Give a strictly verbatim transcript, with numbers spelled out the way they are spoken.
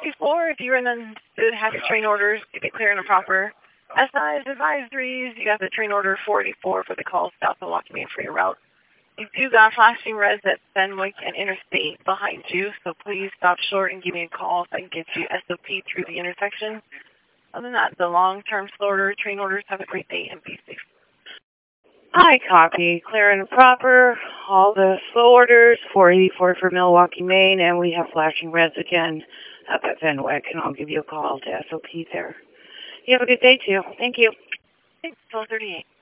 forty-four if you're in the good happy train orders to get clear and proper. S I's advisories, you got the train order forty-four for the call south of Walking Main for your route. You do got flashing reds at Fenwick and Interstate behind you, so please stop short and give me a call so I can get you S O P through the intersection. Other than that, the long-term slow order train orders, have a great day and be safe. I copy. Clear and proper. All the slow orders, four eighty-four for Milwaukee, Maine, and we have flashing reds again up at Fenwick, and I'll give you a call to S O P there. You have a good day, too. Thank you. Thanks, twelve thirty-eight.